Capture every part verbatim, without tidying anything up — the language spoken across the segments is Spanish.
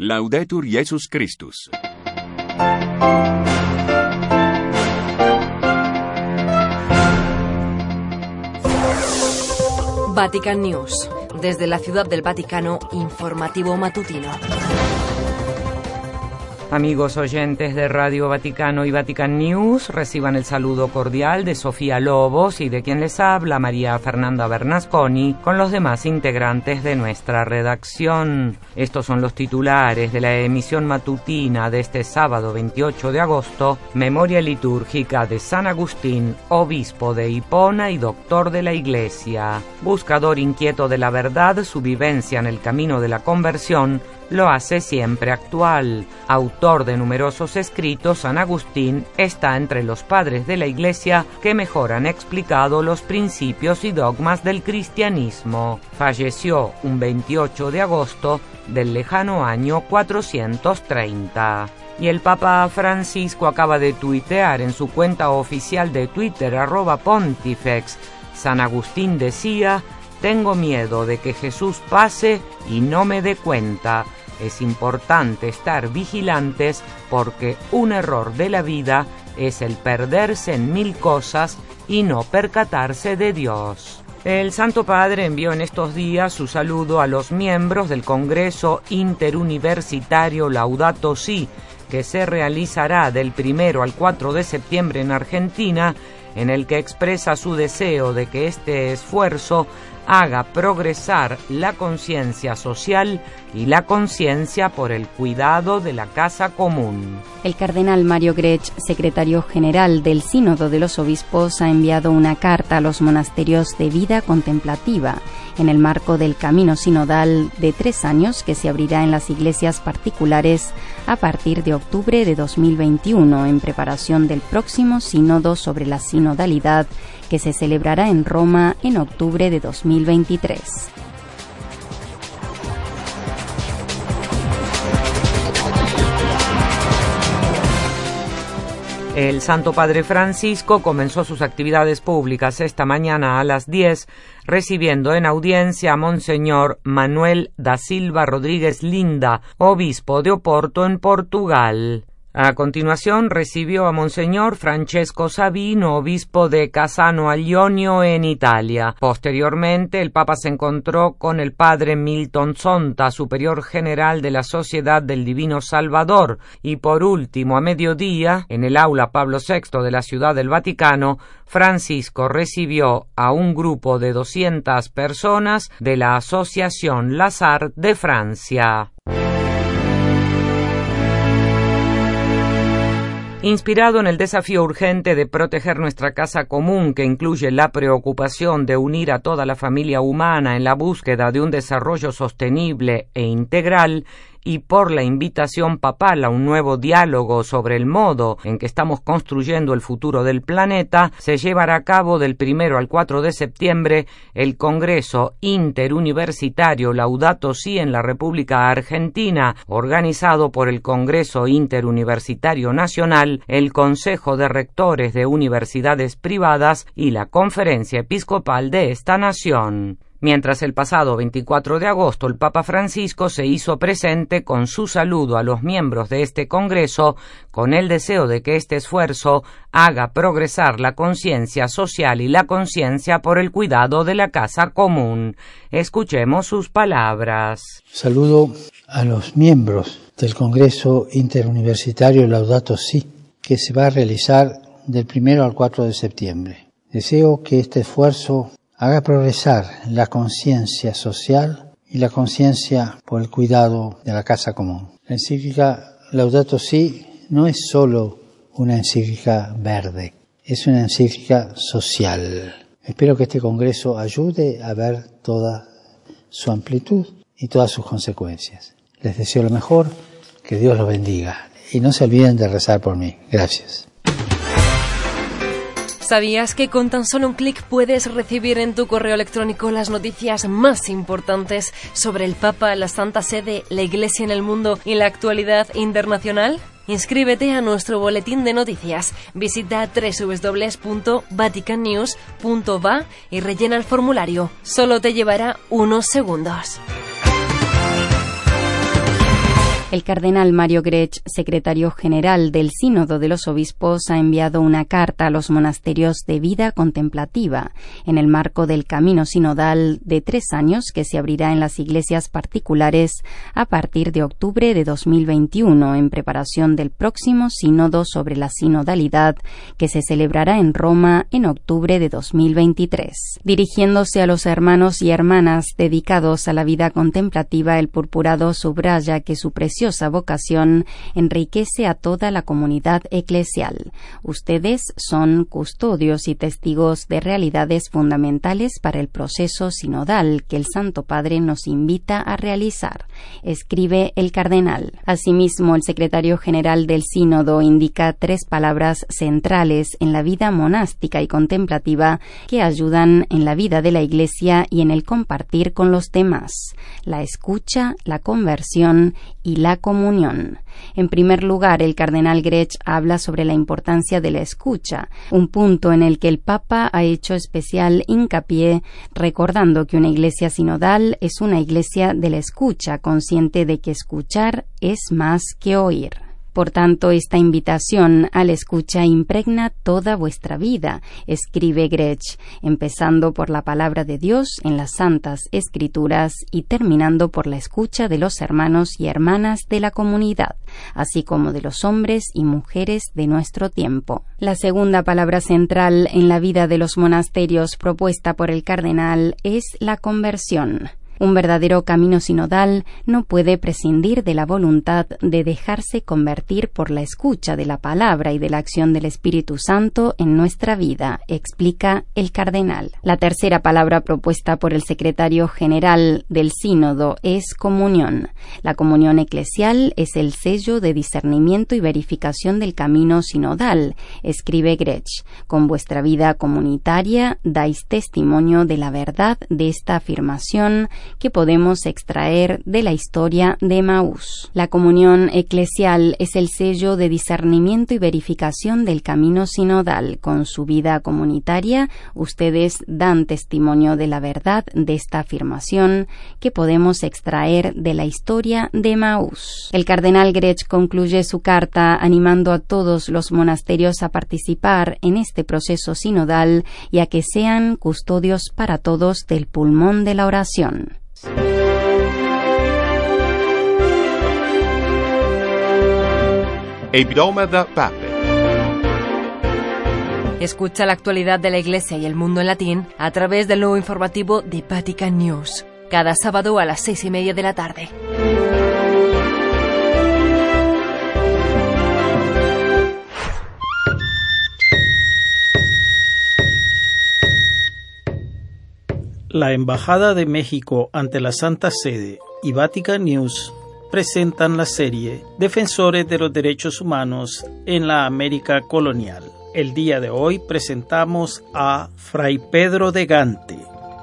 Laudetur Jesus Christus. Vatican News. Desde la Ciudad del Vaticano, informativo matutino. Amigos oyentes de Radio Vaticano y Vatican News, reciban el saludo cordial de Sofía Lobos y de quien les habla, María Fernanda Bernasconi, con los demás integrantes de nuestra redacción. Estos son los titulares de la emisión matutina de este sábado veintiocho de agosto, memoria litúrgica de San Agustín, obispo de Hipona y doctor de la Iglesia. Buscador inquieto de la verdad, su vivencia en el camino de la conversión lo hace siempre actual. Autor de numerosos escritos, San Agustín está entre los padres de la Iglesia que mejor han explicado los principios y dogmas del cristianismo. Falleció un veintiocho de agosto del lejano año cuatrocientos treinta. Y el Papa Francisco acaba de tuitear en su cuenta oficial de Twitter, arroba pontifex. San Agustín decía: tengo miedo de que Jesús pase y no me dé cuenta. Es importante estar vigilantes porque un error de la vida es el perderse en mil cosas y no percatarse de Dios. El Santo Padre envió en estos días su saludo a los miembros del Congreso Interuniversitario Laudato Si, que se realizará del primero al cuatro de septiembre en Argentina, en el que expresa su deseo de que este esfuerzo haga progresar la conciencia social y la conciencia por el cuidado de la casa común. El cardenal Mario Grech, secretario general del Sínodo de los Obispos, ha enviado una carta a los monasterios de vida contemplativa en el marco del camino sinodal de tres años que se abrirá en las iglesias particulares a partir de octubre de dos mil veintiuno, en preparación del próximo sínodo sobre la sinodalidad que se celebrará en Roma en octubre de dos mil veintitrés. El Santo Padre Francisco comenzó sus actividades públicas esta mañana a las diez, recibiendo en audiencia a Monseñor Manuel da Silva Rodríguez Linda, obispo de Oporto en Portugal. A continuación recibió a Monseñor Francesco Sabino, obispo de Cassano al Ionio en Italia. Posteriormente, el Papa se encontró con el padre Milton Zonta, superior general de la Sociedad del Divino Salvador, y por último, a mediodía, en el aula Pablo sexto de la Ciudad del Vaticano, Francisco recibió a un grupo de doscientas personas de la Asociación Lazare de Francia. Inspirado en el desafío urgente de proteger nuestra casa común, que incluye la preocupación de unir a toda la familia humana en la búsqueda de un desarrollo sostenible e integral, y por la invitación papal a un nuevo diálogo sobre el modo en que estamos construyendo el futuro del planeta, se llevará a cabo del primero al cuatro de septiembre el Congreso Interuniversitario Laudato Si en la República Argentina, organizado por el Congreso Interuniversitario Nacional, el Consejo de Rectores de Universidades Privadas y la Conferencia Episcopal de esta nación. Mientras el pasado veinticuatro de agosto el Papa Francisco se hizo presente con su saludo a los miembros de este Congreso, con el deseo de que este esfuerzo haga progresar la conciencia social y la conciencia por el cuidado de la casa común. Escuchemos sus palabras. Saludo a los miembros del Congreso Interuniversitario Laudato Si, que se va a realizar del primero al cuatro de septiembre. Deseo que este esfuerzo haga progresar la conciencia social y la conciencia por el cuidado de la casa común. La encíclica Laudato Si no es solo una encíclica verde, es una encíclica social. Espero que este congreso ayude a ver toda su amplitud y todas sus consecuencias. Les deseo lo mejor, que Dios los bendiga y no se olviden de rezar por mí. Gracias. ¿Sabías que con tan solo un clic puedes recibir en tu correo electrónico las noticias más importantes sobre el Papa, la Santa Sede, la Iglesia en el mundo y la actualidad internacional? Inscríbete a nuestro boletín de noticias. Visita doble u doble u doble u punto vatican news punto va y rellena el formulario. Solo te llevará unos segundos. El cardenal Mario Grech, secretario general del Sínodo de los Obispos, ha enviado una carta a los monasterios de vida contemplativa en el marco del camino sinodal de tres años que se abrirá en las iglesias particulares a partir de octubre de dos mil veintiuno en preparación del próximo sínodo sobre la sinodalidad que se celebrará en Roma en octubre de dos mil veintitrés. Dirigiéndose a los hermanos y hermanas dedicados a la vida contemplativa, el purpurado subraya que su preciosa vocación enriquece a toda la comunidad eclesial. Ustedes son custodios y testigos de realidades fundamentales para el proceso sinodal que el Santo Padre nos invita a realizar, escribe el cardenal. Asimismo, el secretario general del Sínodo indica tres palabras centrales en la vida monástica y contemplativa que ayudan en la vida de la Iglesia y en el compartir con los demás: la escucha, la conversión y la comunión. En primer lugar, el cardenal Grech habla sobre la importancia de la escucha, un punto en el que el Papa ha hecho especial hincapié, recordando que una iglesia sinodal es una iglesia de la escucha, consciente de que escuchar es más que oír. Por tanto, esta invitación a la escucha impregna toda vuestra vida, escribe Grech, empezando por la palabra de Dios en las Santas Escrituras y terminando por la escucha de los hermanos y hermanas de la comunidad, así como de los hombres y mujeres de nuestro tiempo. La segunda palabra central en la vida de los monasterios propuesta por el cardenal es la conversión. Un verdadero camino sinodal no puede prescindir de la voluntad de dejarse convertir por la escucha de la palabra y de la acción del Espíritu Santo en nuestra vida, explica el cardenal. La tercera palabra propuesta por el secretario general del Sínodo es comunión. La comunión eclesial es el sello de discernimiento y verificación del camino sinodal, escribe Grech. Con vuestra vida comunitaria dais testimonio de la verdad de esta afirmación que podemos extraer de la historia de Emaús. La comunión eclesial es el sello de discernimiento y verificación del camino sinodal. Con su vida comunitaria, ustedes dan testimonio de la verdad de esta afirmación que podemos extraer de la historia de Emaús. El cardenal Grech concluye su carta animando a todos los monasterios a participar en este proceso sinodal y a que sean custodios para todos del pulmón de la oración. E Broma da Pape. Escucha la actualidad de la Iglesia y el mundo en latín a través del nuevo informativo de Vatican News, cada sábado a las seis y media de la tarde. La Embajada de México ante la Santa Sede y Vatican News presentan la serie Defensores de los Derechos Humanos en la América Colonial. El día de hoy presentamos a Fray Pedro de Gante.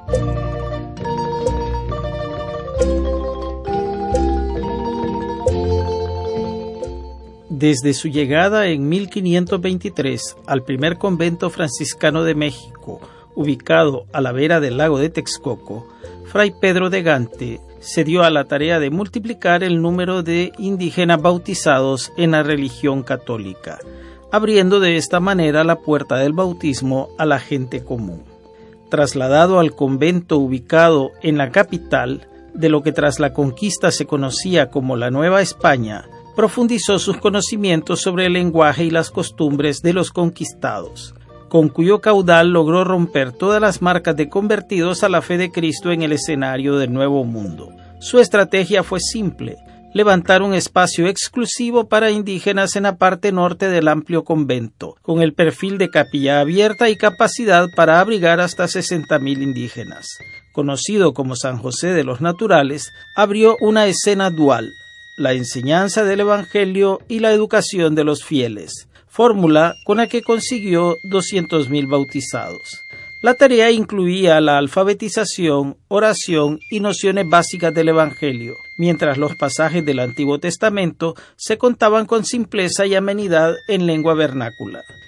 Desde su llegada en mil quinientos veintitrés al primer convento franciscano de México, ubicado a la vera del lago de Texcoco, Fray Pedro de Gante se dio a la tarea de multiplicar el número de indígenas bautizados en la religión católica, abriendo de esta manera la puerta del bautismo a la gente común. Trasladado al convento ubicado en la capital de lo que tras la conquista se conocía como la Nueva España, profundizó sus conocimientos sobre el lenguaje y las costumbres de los conquistados, con cuyo caudal logró romper todas las marcas de convertidos a la fe de Cristo en el escenario del Nuevo Mundo. Su estrategia fue simple: levantar un espacio exclusivo para indígenas en la parte norte del amplio convento, con el perfil de capilla abierta y capacidad para abrigar hasta sesenta mil indígenas. Conocido como San José de los Naturales, abrió una escena dual: la enseñanza del Evangelio y la educación de los fieles, fórmula con la que consiguió doscientos mil bautizados. La tarea incluía la alfabetización, oración y nociones básicas del Evangelio, mientras los pasajes del Antiguo Testamento se contaban con simpleza y amenidad en lengua vernácula.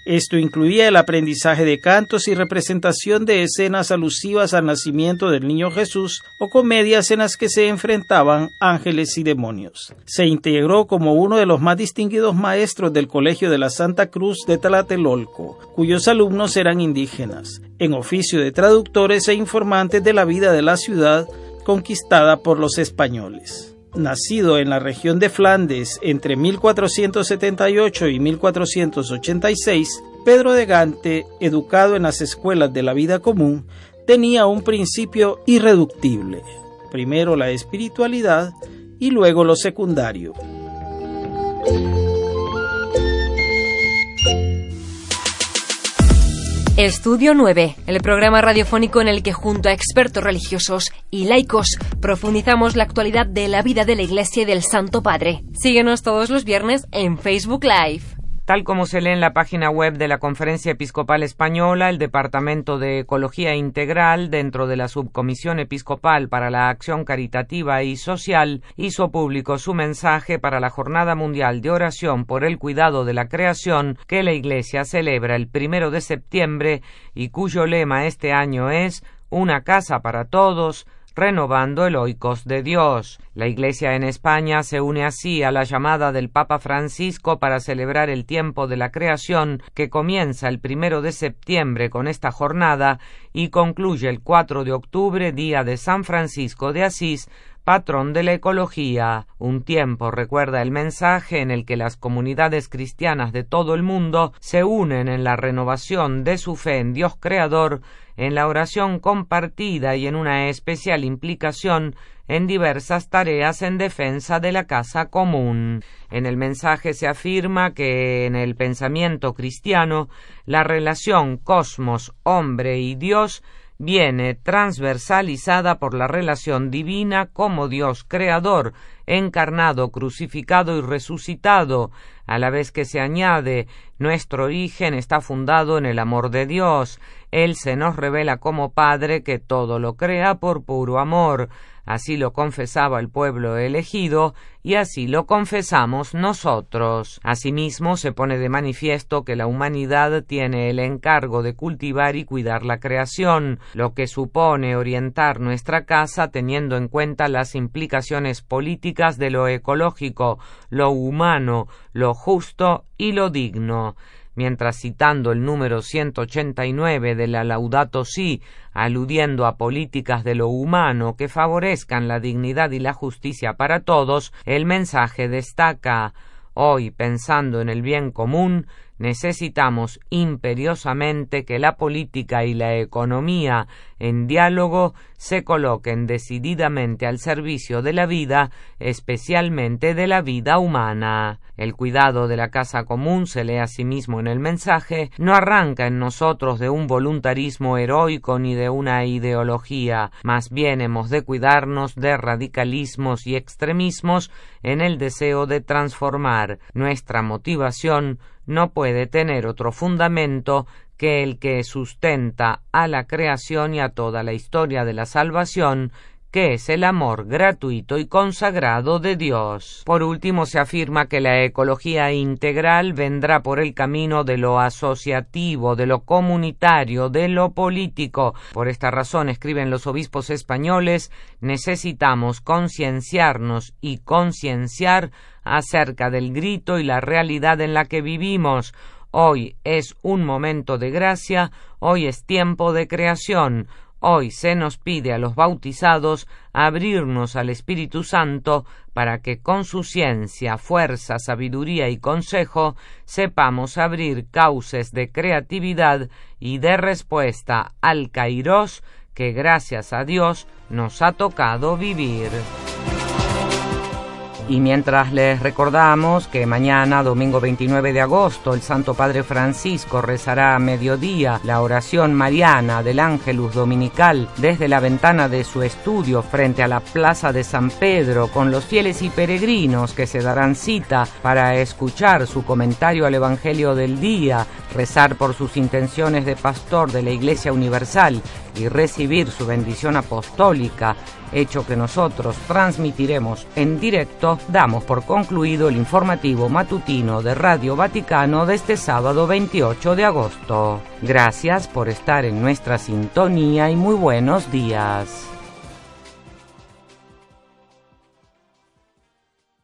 Esto incluía el aprendizaje de cantos y representación de escenas alusivas al nacimiento del niño Jesús o comedias en las que se enfrentaban ángeles y demonios. Se integró como uno de los más distinguidos maestros del Colegio de la Santa Cruz de Tlatelolco, cuyos alumnos eran indígenas, en oficio de traductores e informantes de la vida de la ciudad conquistada por los españoles. Nacido en la región de Flandes entre mil cuatrocientos setenta y ocho y mil cuatrocientos ochenta y seis, Pedro de Gante, educado en las escuelas de la vida común, tenía un principio irreductible. Primero la espiritualidad y luego lo secundario. Estudio nueve, el programa radiofónico en el que junto a expertos religiosos y laicos profundizamos la actualidad de la vida de la Iglesia y del Santo Padre. Síguenos todos los viernes en Facebook Live. Tal como se lee en la página web de la Conferencia Episcopal Española, el Departamento de Ecología Integral, dentro de la Subcomisión Episcopal para la Acción Caritativa y Social, hizo público su mensaje para la Jornada Mundial de Oración por el Cuidado de la Creación que la Iglesia celebra el primero de septiembre y cuyo lema este año es «Una casa para todos», renovando el oikos de Dios. La Iglesia en España se une así a la llamada del Papa Francisco para celebrar el tiempo de la creación que comienza el primero de septiembre con esta jornada y concluye el cuatro de octubre, día de San Francisco de Asís, patrón de la ecología. Un tiempo, recuerda el mensaje, en el que las comunidades cristianas de todo el mundo se unen en la renovación de su fe en Dios Creador, en la oración compartida y en una especial implicación en diversas tareas en defensa de la casa común. En el mensaje se afirma que en el pensamiento cristiano la relación cosmos-hombre y Dios viene transversalizada por la relación divina como Dios creador, encarnado, crucificado y resucitado, a la vez que se añade nuestro origen está fundado en el amor de Dios. Él se nos revela como Padre que todo lo crea por puro amor. Así lo confesaba el pueblo elegido y así lo confesamos nosotros. Asimismo, se pone de manifiesto que la humanidad tiene el encargo de cultivar y cuidar la creación, lo que supone orientar nuestra casa teniendo en cuenta las implicaciones políticas de lo ecológico, lo humano, lo justo y lo digno. Mientras, citando el número ciento ochenta y nueve de la Laudato Si, aludiendo a políticas de lo humano que favorezcan la dignidad y la justicia para todos, el mensaje destaca: hoy, pensando en el bien común, necesitamos imperiosamente que la política y la economía, en diálogo, se coloquen decididamente al servicio de la vida, especialmente de la vida humana. El cuidado de la casa común, se lee asimismo en el mensaje, no arranca en nosotros de un voluntarismo heroico ni de una ideología, más bien hemos de cuidarnos de radicalismos y extremismos en el deseo de transformar. Nuestra motivación no puede tener otro fundamento que el que sustenta a la creación y a toda la historia de la salvación, que es el amor gratuito y consagrado de Dios. Por último, se afirma que la ecología integral vendrá por el camino de lo asociativo, de lo comunitario, de lo político. Por esta razón, escriben los obispos españoles, necesitamos concienciarnos y concienciar acerca del grito y la realidad en la que vivimos. Hoy es un momento de gracia, hoy es tiempo de creación. Hoy se nos pide a los bautizados abrirnos al Espíritu Santo para que con su ciencia, fuerza, sabiduría y consejo sepamos abrir cauces de creatividad y de respuesta al Kairos que gracias a Dios nos ha tocado vivir. Y mientras les recordamos que mañana, domingo veintinueve de agosto, el Santo Padre Francisco rezará a mediodía la oración mariana del Ángelus Dominical desde la ventana de su estudio frente a la Plaza de San Pedro con los fieles y peregrinos que se darán cita para escuchar su comentario al Evangelio del día rezar por sus intenciones de pastor de la Iglesia Universal y recibir su bendición apostólica, hecho que nosotros transmitiremos en directo, damos por concluido el informativo matutino de Radio Vaticano de este sábado veintiocho de agosto. Gracias por estar en nuestra sintonía y muy buenos días.